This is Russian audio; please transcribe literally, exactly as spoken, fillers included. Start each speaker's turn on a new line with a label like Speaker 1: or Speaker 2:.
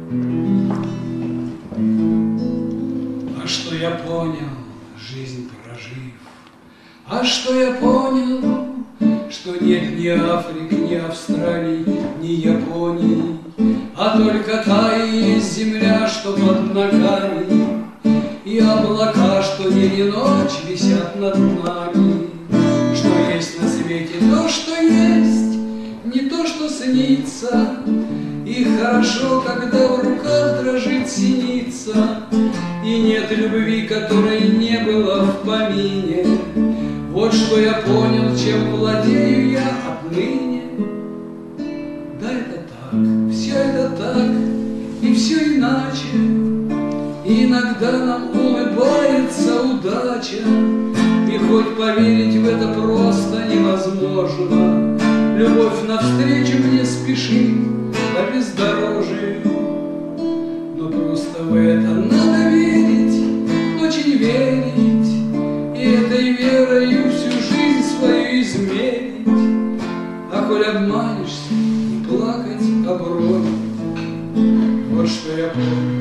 Speaker 1: А что я понял, жизнь прожив, а что я понял, что нет ни Африки, ни Австралии, ни Японии, а только та и есть земля, что под ногами, и облака, что день и ночь висят над нами. Что есть на свете то, что есть, не то, что снится, и хорошо, когда в руках дрожит синица, и нет любви, которой не было в помине. Вот что я понял, чем владею я отныне. Да, это так, все это так, и все иначе. И иногда нам улыбается удача, и хоть поверить в это просто невозможно, любовь навстречу мне спешит по бездорожью. Но просто в это надо верить, очень верить, и этой верою всю жизнь свою измерить. А коль обманешься, не плакать обронь. Вот что я помню.